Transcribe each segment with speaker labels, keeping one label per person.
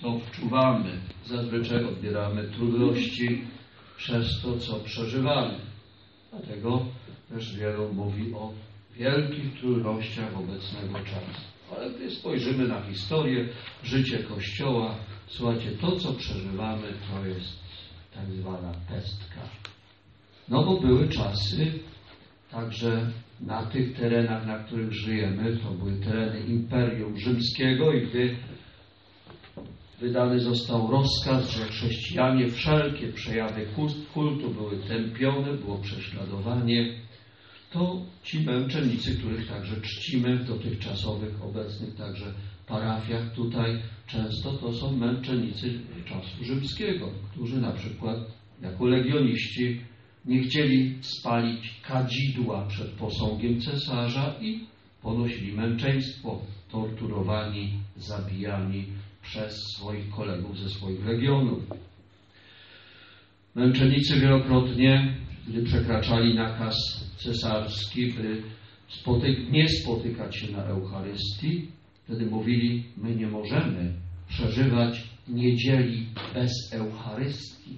Speaker 1: to wczuwamy. Zazwyczaj odbieramy trudności przez to, co przeżywamy. Dlatego też wielu mówi o wielkich trudnościach obecnego czasu. Ale gdy spojrzymy na historię, życie Kościoła, słuchajcie, to, co przeżywamy, to jest tak zwana pestka. No bo były czasy, także na tych terenach, na których żyjemy, to były tereny Imperium Rzymskiego i gdy wydany został rozkaz, że chrześcijanie wszelkie przejawy kultu były tępione, było prześladowanie, to ci męczennicy, których także czcimy w dotychczasowych, obecnych także parafiach tutaj, często to są męczennicy czasu rzymskiego, którzy na przykład jako legioniści nie chcieli spalić kadzidła przed posągiem cesarza i ponosili męczeństwo, torturowani, zabijani przez swoich kolegów ze swoich legionów. Męczennicy wielokrotnie, gdy przekraczali nakaz cesarski, by nie spotykać się na Eucharystii, wtedy mówili, my nie możemy przeżywać niedzieli bez Eucharystii.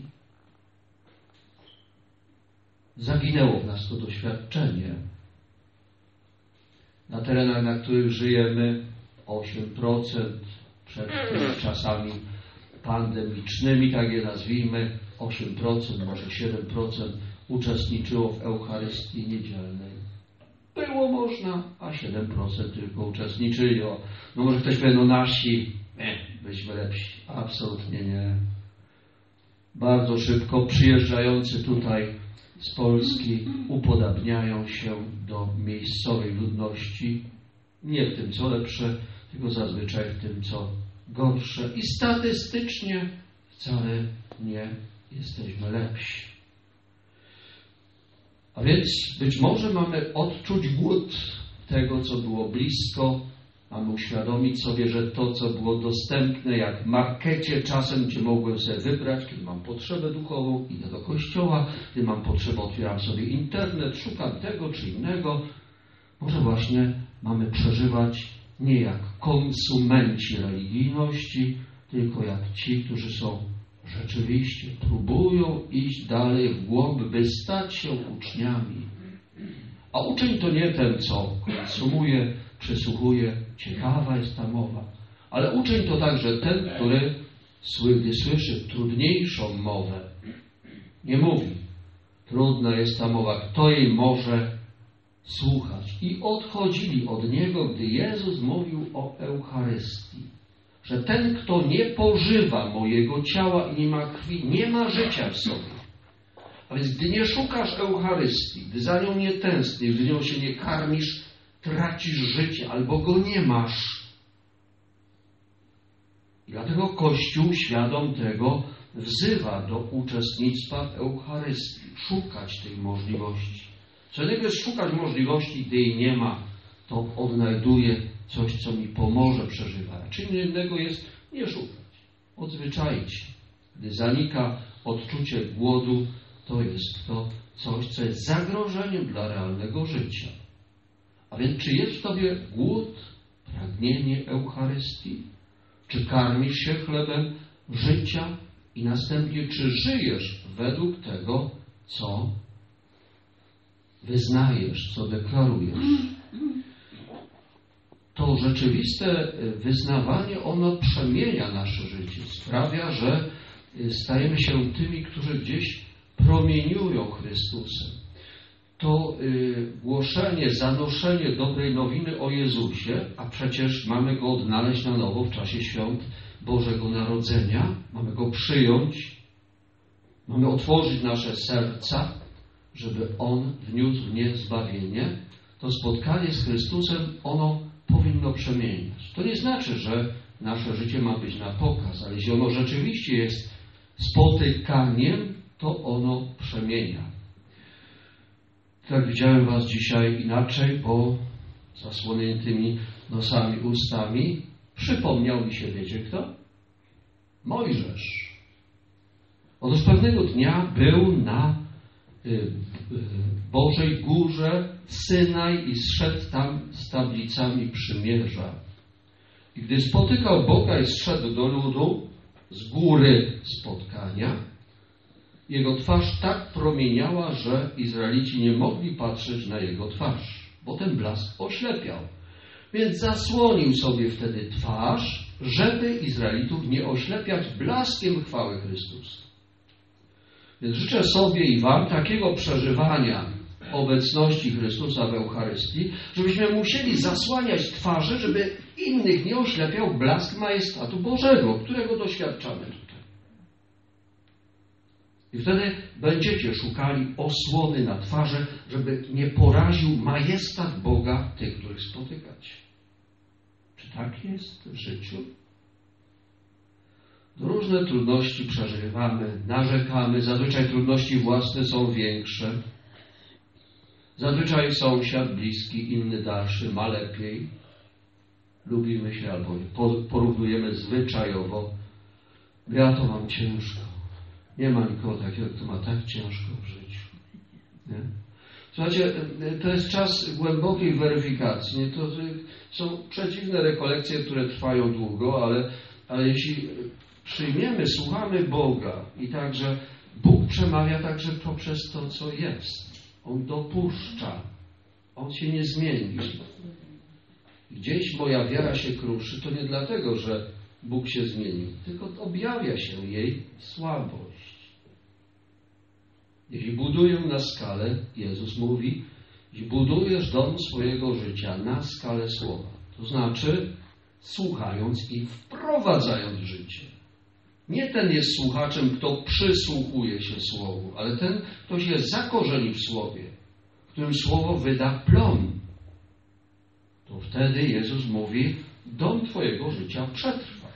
Speaker 1: Zaginęło w nas to doświadczenie. Na terenach, na których żyjemy, 8% przed tymi czasami pandemicznymi, tak je nazwijmy, 8%, może 7% uczestniczyło w Eucharystii niedzielnej. Było można, a 7% tylko uczestniczyli. No może ktoś powie, no nasi, byśmy lepsi. Absolutnie nie. Bardzo szybko przyjeżdżający tutaj z Polski upodabniają się do miejscowej ludności. Nie w tym, co lepsze, tylko zazwyczaj w tym, co gorsze. I statystycznie wcale nie jesteśmy lepsi. A więc być może mamy odczuć głód tego, co było blisko. Mamy uświadomić sobie, że to, co było dostępne, jak w markecie czasem, gdzie mogłem sobie wybrać, kiedy mam potrzebę duchową, idę do kościoła, kiedy mam potrzebę, otwieram sobie internet, szukam tego czy innego. Może właśnie mamy przeżywać nie jak konsumenci religijności, tylko jak ci, którzy są rzeczywiście, próbują iść dalej w głąb, by stać się uczniami. A uczeń to nie ten, co konsumuje, przysłuchuje, ciekawa jest ta mowa. Ale uczeń to także ten, który, gdy słyszy trudniejszą mowę, nie mówi. Trudna jest ta mowa, kto jej może słuchać. I odchodzili od Niego, gdy Jezus mówił o Eucharystii. Że ten, kto nie pożywa mojego ciała i nie ma krwi, nie ma życia w sobie. A więc gdy nie szukasz Eucharystii, gdy za nią nie tęsknisz, gdy nią się nie karmisz, tracisz życie albo go nie masz. I dlatego Kościół, świadom tego, wzywa do uczestnictwa w Eucharystii. Szukać tej możliwości. Co innego jest szukać możliwości, gdy jej nie ma, to odnajduję coś, co mi pomoże przeżywać. Czym innego jest nie szukać. Odzwyczaić. Gdy zanika odczucie głodu, to jest to coś, co jest zagrożeniem dla realnego życia. A więc czy jest w tobie głód, pragnienie Eucharystii? Czy karmisz się chlebem życia i następnie czy żyjesz według tego, co wyznajesz, co deklarujesz? To rzeczywiste wyznawanie, ono przemienia nasze życie. Sprawia, że stajemy się tymi, którzy gdzieś promieniują Chrystusem. To głoszenie, zanoszenie dobrej nowiny o Jezusie, a przecież mamy Go odnaleźć na nowo w czasie świąt Bożego Narodzenia, mamy Go przyjąć, mamy otworzyć nasze serca, żeby On wniósł w nie zbawienie. To spotkanie z Chrystusem, ono powinno przemieniać. To nie znaczy, że nasze życie ma być na pokaz, ale jeśli ono rzeczywiście jest spotykaniem, to ono przemienia. Tak widziałem was dzisiaj inaczej, bo zasłoniętymi nosami, ustami przypomniał mi się, wiecie kto? Mojżesz. Otóż pewnego dnia był na Bożej Górze Synaj i zszedł tam z tablicami przymierza. I gdy spotykał Boga i zszedł do ludu z góry spotkania, jego twarz tak promieniała, że Izraelici nie mogli patrzeć na jego twarz, bo ten blask oślepiał. Więc zasłonił sobie wtedy twarz, żeby Izraelitów nie oślepiać blaskiem chwały Chrystusa. Więc życzę sobie i wam takiego przeżywania obecności Chrystusa w Eucharystii, żebyśmy musieli zasłaniać twarze, żeby innych nie oślepiał blask majestatu Bożego, którego doświadczamy tutaj. I wtedy będziecie szukali osłony na twarze, żeby nie poraził majestat Boga tych, których spotykacie. Czy tak jest w życiu? Różne trudności przeżywamy, narzekamy, zazwyczaj trudności własne są większe. Zazwyczaj sąsiad bliski, inny dalszy ma lepiej. Lubimy się albo porównujemy zwyczajowo. Ja to mam ciężko. Nie ma nikogo takiego, kto ma tak ciężko w życiu. Nie? Słuchajcie, to jest czas głębokiej weryfikacji. Nie? To są przedziwne rekolekcje, które trwają długo, ale jeśli przyjmiemy, słuchamy Boga i także Bóg przemawia także poprzez to, co jest. On dopuszcza. On się nie zmieni. Gdzieś moja wiara się kruszy, to nie dlatego, że Bóg się zmienił, tylko objawia się jej słabość. Jeśli buduję na skalę, Jezus mówi, jeśli budujesz dom swojego życia na skalę słowa, to znaczy słuchając i wprowadzając w życie. Nie ten jest słuchaczem, kto przysłuchuje się słowu, ale ten, kto się zakorzeni w słowie, w którym słowo wyda plon. To wtedy Jezus mówi, dom twojego życia przetrwa.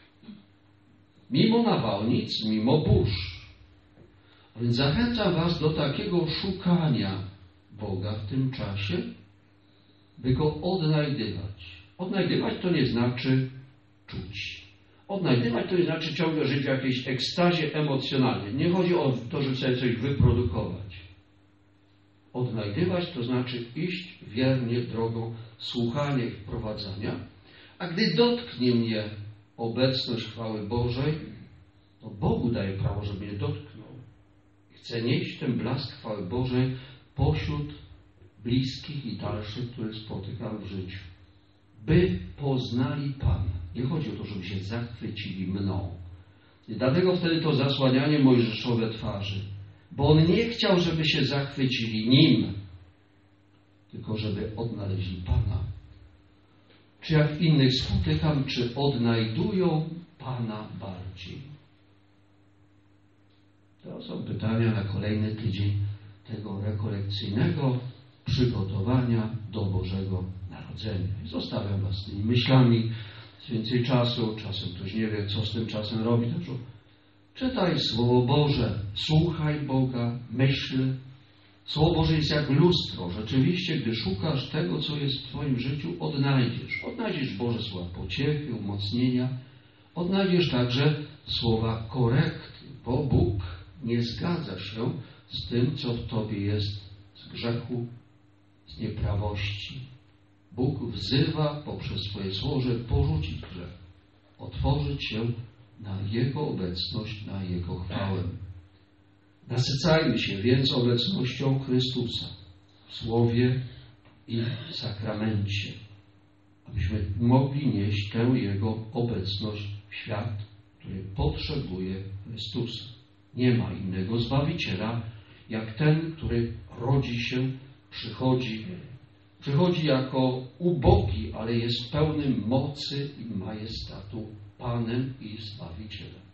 Speaker 1: Mimo nawałnic, mimo burz. A więc zachęcam was do takiego szukania Boga w tym czasie, by Go odnajdywać. Odnajdywać to nie znaczy czuć. Odnajdywać to nie znaczy ciągle żyć w jakiejś ekstazie emocjonalnej. Nie chodzi o to, żeby sobie coś wyprodukować. Odnajdywać to znaczy iść wiernie drogą słuchania i wprowadzania, a gdy dotknie mnie obecność chwały Bożej, to Bogu daje prawo, żeby mnie dotknął. Chcę nieść ten blask chwały Bożej pośród bliskich i dalszych, których spotykam w życiu. By poznali Pana. Nie chodzi o to, żeby się zachwycili mną. I dlatego wtedy to zasłanianie mojżeszowe twarzy. Bo on nie chciał, żeby się zachwycili nim, tylko żeby odnaleźli Pana. Czy jak innych spotykam, czy odnajdują Pana bardziej? To są pytania na kolejny tydzień tego rekolekcyjnego przygotowania do Bożego Narodzenia. I zostawiam was z tymi myślami. Jest więcej czasu, czasem ktoś nie wie, co z tym czasem robi. Także czytaj Słowo Boże, słuchaj Boga, myśl. Słowo Boże jest jak lustro. Rzeczywiście, gdy szukasz tego, co jest w twoim życiu, odnajdziesz. Odnajdziesz Boże słowa pociechy, umocnienia. Odnajdziesz także słowa korekty, bo Bóg nie zgadza się z tym, co w tobie jest z grzechu, z nieprawości. Bóg wzywa poprzez swoje słowo, żeby porzucić grzech, otworzyć się na Jego obecność, na Jego chwałę. Nasycajmy się więc obecnością Chrystusa w Słowie i w sakramencie, abyśmy mogli nieść tę Jego obecność w świat, który potrzebuje Chrystusa. Nie ma innego Zbawiciela, jak ten, który rodzi się, przychodzi jako ubogi, ale jest pełny mocy i majestatu Panem i Zbawicielem.